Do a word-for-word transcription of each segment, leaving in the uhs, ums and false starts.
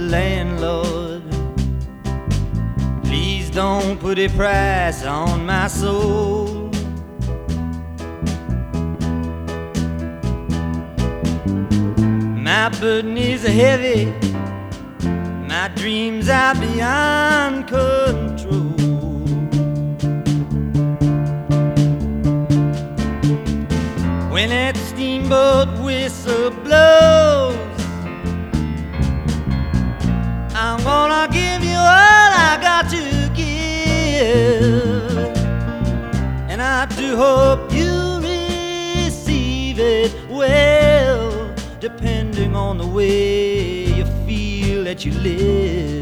landlord, please don't put a price on my soul. My burden is heavy, my dreams are beyond control. When that steamboat whistle blows, I'm gonna give you all I got to give, and I do hope you receive it well, depending on the way you feel that you live.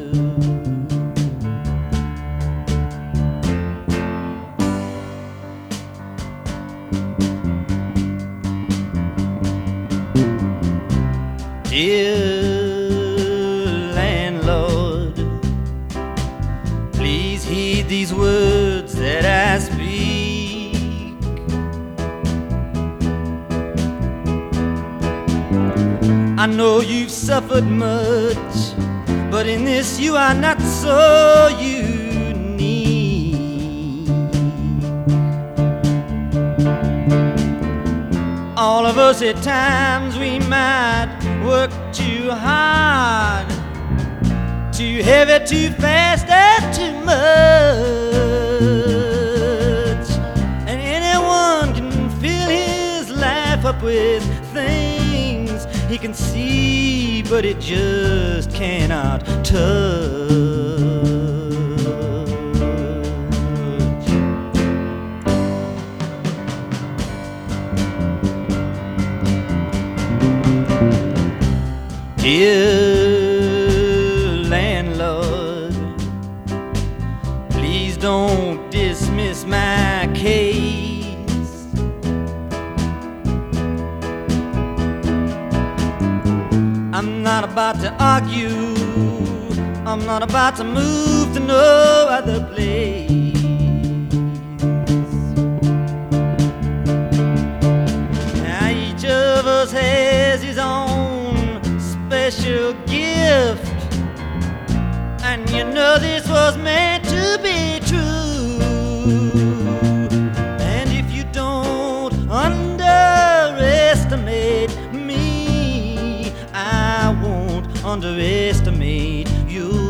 Dear landlord, please heed these words that I speak. I know you've suffered much, but in this you are not so unique. All of us at times we might work too hard, too heavy, too fast, and too much. And anyone can fill his life up with things he can see, but it just cannot touch. Dear landlord, please don't dismiss my case. I'm not about to argue, I'm not about to move to no other place. Now each of us has his own special gift, and you know this was meant to be true. And if you don't underestimate me, I won't underestimate you.